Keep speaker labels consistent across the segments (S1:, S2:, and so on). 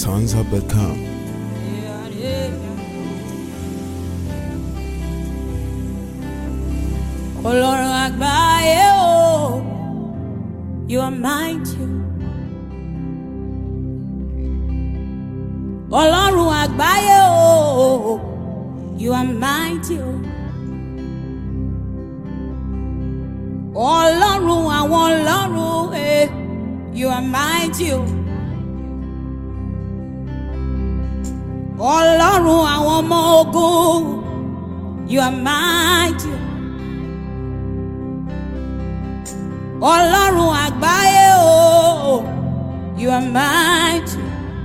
S1: sonshub.com.
S2: Ọlọ́run àgbáyé o, you are mighty. Ọlọ́run àgbáyé o, you are mighty. Ọlọ́run àwọn ọlọ́run, you are mighty. Ọlọ́run àwọn ọmọ ogun, you are mighty. Ọlọ́run àgbáyé o, you are mighty.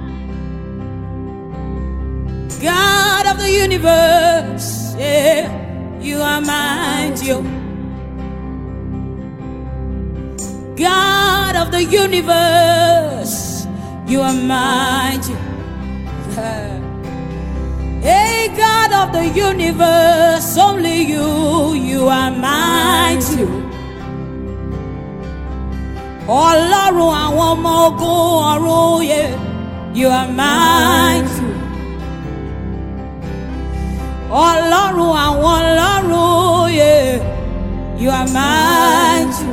S2: God of the universe, you are mighty. God of the universe, you are mighty. Hey, God of the universe, only you are mighty. Ọlọ́run àwọn ọmọ ogun ọ̀run, you are mighty. Ọlọ́run àwọn ọlọ́run, you are mighty.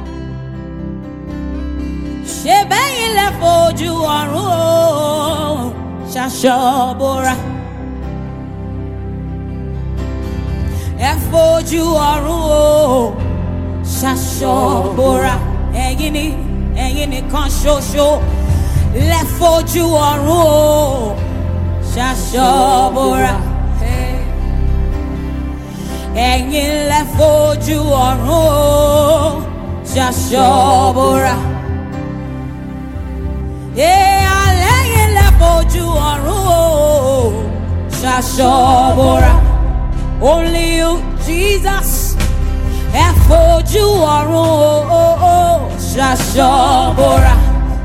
S2: Ṣé bẹ́yìn lẹ fojú ọ̀run ṣaṣọ bora? Ẹ fojú ọ̀run ṣaṣọ bora. Ẹ̀yin nìkan ṣoṣo lẹ fojú ọ̀run ṣaṣọ bora. Ẹ̀yin lẹ fojú ọ̀run ṣaṣọ bora. Àlẹ́yìn lẹ fojú ọ̀run ṣaṣọ bora. Only you, Jesus, ẹ fojú ọ̀run ṣaṣọ bora.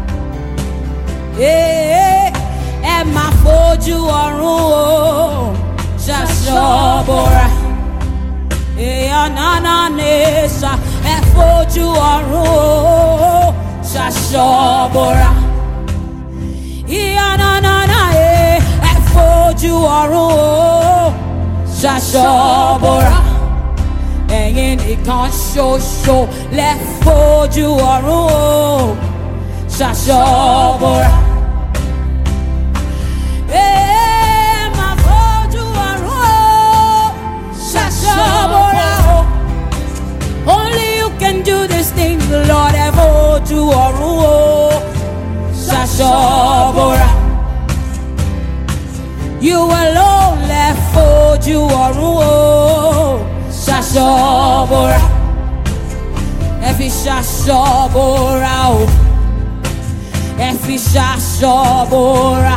S2: Ẹ máa fojú ọ̀run ṣaṣọ bora. Ọ̀nà nìṣà ẹ fojú ọ̀run ṣaṣọ bora. Ìyànnà ẹ fojú ọ̀run ṣaṣọ bora. Ẹ̀yin nìkan ṣoṣo lẹ fojú ọ̀run ṣaṣọ bora. Ẹ máa fojú ọ̀run ṣaṣọ bora. Only you can do this thing, Lord. Ẹ fojú ọ̀run ṣaṣọ bora. You alone lẹ fojú ọ̀run ṣaṣọ bora. Ẹ fi ṣaṣọ bora o. Ẹ fi ṣaṣọ bora.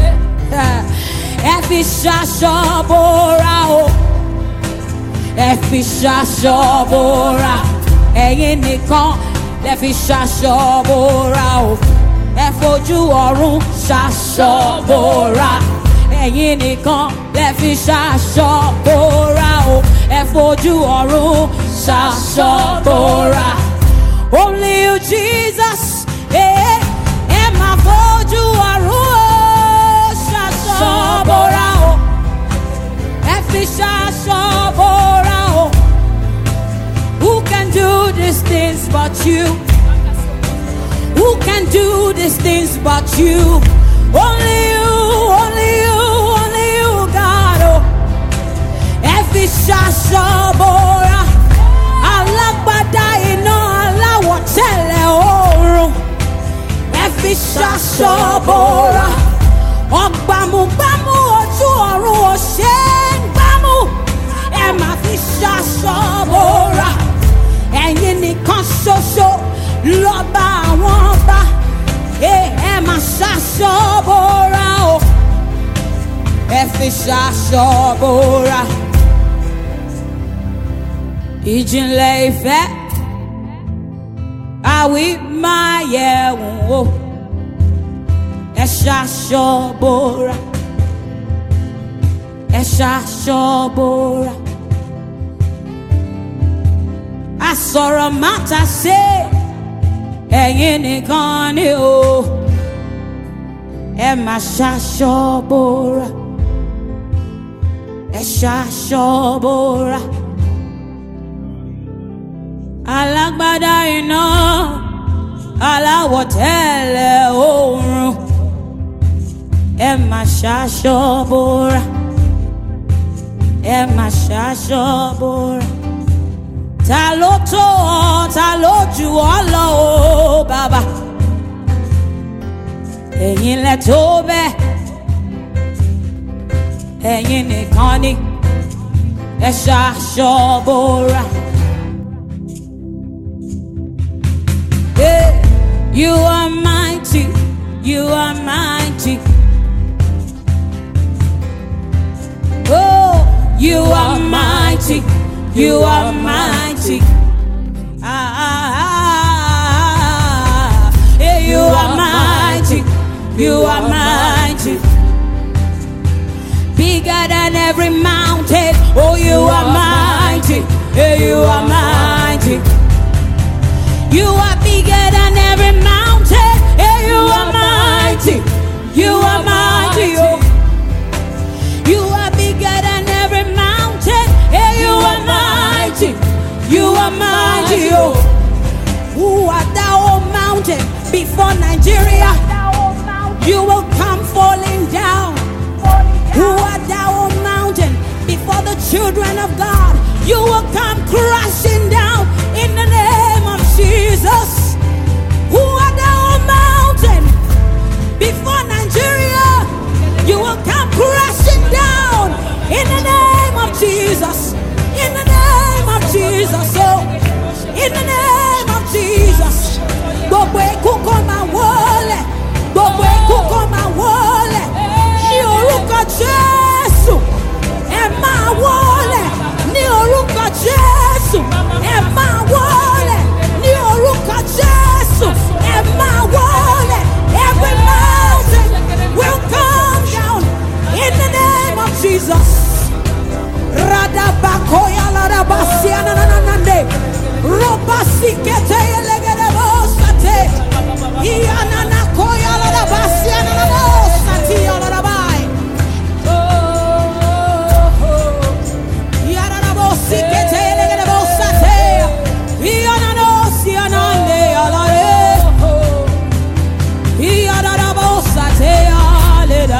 S2: Ẹ fi ṣaṣọ bora o. Ẹ fi ṣaṣọ bora. Ẹ̀yin nìkan lẹ fi ṣaṣọ bora o. Ẹ fojú ọ̀run ṣaṣọ bora. Ẹ̀yin nìkan lẹ fi ṣaṣọ bora o. Ẹ fojú ọ̀run ṣaṣọ bora. Only you, Jesus, ẹ máa fojú ọ̀run ṣaṣọ bora o. Ẹ fi ṣaṣọ bora o. Who can do these things but you? Who can do these things but you? Only you, only you, only you, God. Oh, ẹ fi ṣaṣọ bora. Alágbádá iná aláwọ̀ tẹ́lẹ̀ oòrùn. Ẹ fi ṣaṣọ bora. Ọ̀gbàmùgbàmù ojú ọ̀run ò ṣe é gbámú. Ẹ máa fi ṣaṣọ bora. Ẹ̀yin nìkan ṣoṣo lọ́ba àwọn ọba. Ẹ máa ṣaṣọ bora o. Ẹ fi ṣaṣọ bora. Ìjìnlẹ̀ ìfẹ́ àwí máa yẹ̀ wò. Ẹ ṣaṣọ bora. Ẹ ṣaṣọ bora. Asọ̀rọ̀ máta ṣe ẹ̀yin nìkan ni o. Emma Shashobora, Eshashobora, Alagbada ina, Alawotele oru, Emma Shashobora, Emma Shashobora, Taloto, Taloju Allah, Baba. Ẹ̀yin lẹ tó bẹ́ẹ̀, ẹ̀yin nìkan ni ẹ ṣaṣọ bora. You are mighty, you are mighty. Oh, you are mighty, you are mighty. You are mighty. You are mighty, bigger than every mountain. Oh, you are mighty, you are mighty. You are bigger than every mountain. You are mighty, you are mighty. Oh, you are bigger than every mountain. You are mighty, you are mighty. Oh, who art thou, O mountain, before Nigeria? You will come falling down. Who art thou, O mountain, before the children of God? You will come crashing down in the name of Jesus. Who art thou, O mountain, before Nigeria? You will come crashing down in the name of Jesus. In the name of Jesus. Oh, in the name of Jesus. Gbogbo eku kó máa wọlé. Gbogbo eku kó máa wọlé. Ní orúkọ Jésù, ẹ máa wọlé. Ní orúkọ Jésù, ẹ máa wọlé. Ní orúkọ Jésù, ẹ máa wọlé. Every mountain will come down in the name of Jesus. Radabakoya larabasia nananande. Robasikete yelegedebosate. Iyanana koya larabasia nananosati yalarabai. Yararabosikete yelegedebosate. Iyananosi anande yalare. Iyararabosate yaleda.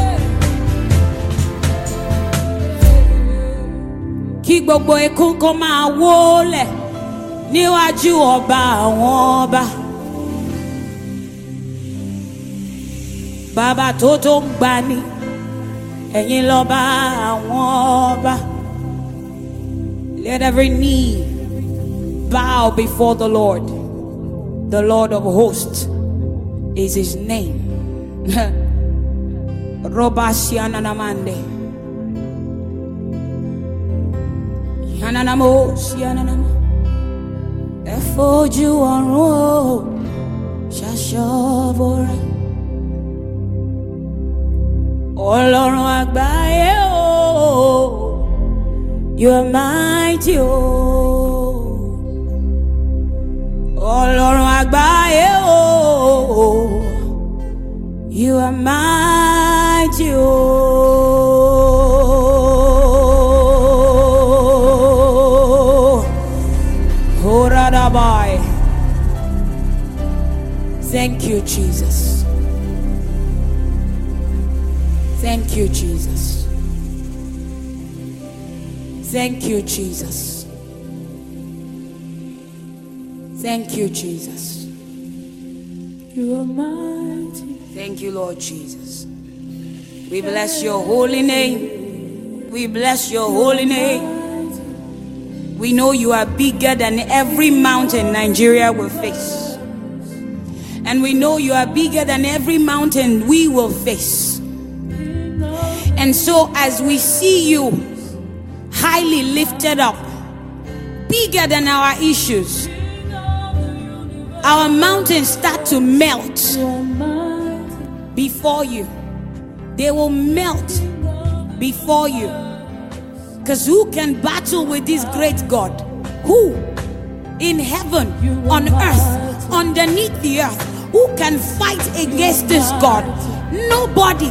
S2: Kí gbogbo ikú kó máa wólẹ̀ níwájú ọba àwọn ọba. Bàbá tó tó ń gbani, ẹ̀yin lọ́ba àwọn ọba. Let every knee bow before the Lord. The Lord of hosts is his name. Robashiananamande. Yananamo, Siananama. Efoju ọ̀run ṣaṣọ́bọra. Ọlọ́run àgbáyé o, you are mighty o. Ọlọ́run àgbáyé o, you are mighty o. Thank you, Jesus. Thank you, Jesus. Thank you, Jesus. Thank you, Jesus. You are mighty. Thank you, Lord Jesus. We bless your holy name. We bless your holy name. We know you are bigger than every mountain Nigeria will face. And we know you are bigger than every mountain we will face. And so as we see you highly lifted up, bigger than our issues, our mountains start to melt before you. They will melt before you. Because who can battle with this great God? Who? In heaven, on earth, underneath the earth. Who can fight against this God? Nobody.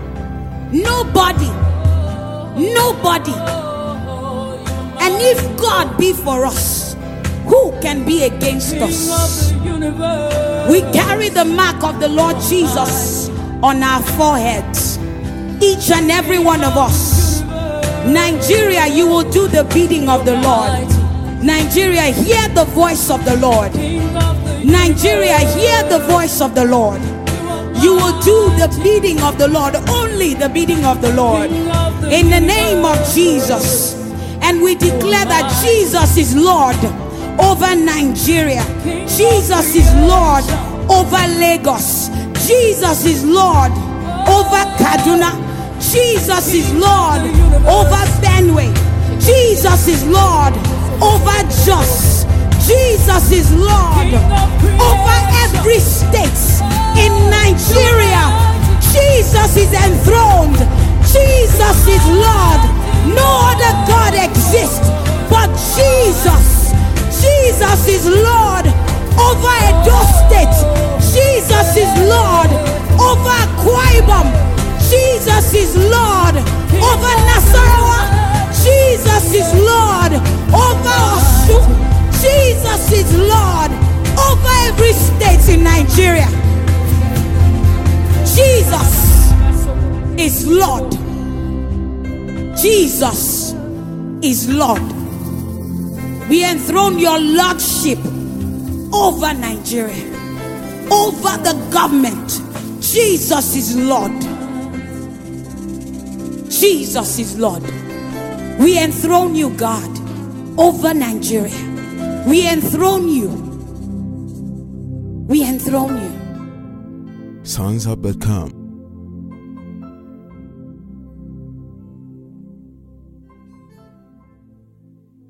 S2: And if God be for us, who can be against us? We carry the mark of the Lord Jesus on our foreheads, each and every one of us. Nigeria, you will do the bidding of the Lord. Nigeria, hear the voice of the Lord. Nigeria, hear the voice of the Lord. You will do the bidding of the Lord, only the bidding of the Lord, in the name of Jesus. And we declare that Jesus is Lord over Nigeria. Jesus is Lord over Lagos. Jesus is Lord over Kaduna. Jesus is Lord over Benue. Jesus is Lord over Jos. Jesus is Lord over every state in Nigeria. Jesus is enthroned. Jesus is Lord. No other God exists but Jesus. Jesus is Lord over Edo State. Jesus is Lord over Akwa Ibom. Jesus is Lord over Nasarawa. Jesus is Lord over Osun. Jesus is Lord over every state in Nigeria. Jesus is Lord. Jesus is Lord. We enthrone your lordship over Nigeria, over the government. Jesus is Lord. Jesus is Lord. We enthrone you, God, over Nigeria. We enthrone you. We enthrone you.
S1: Songs Up.com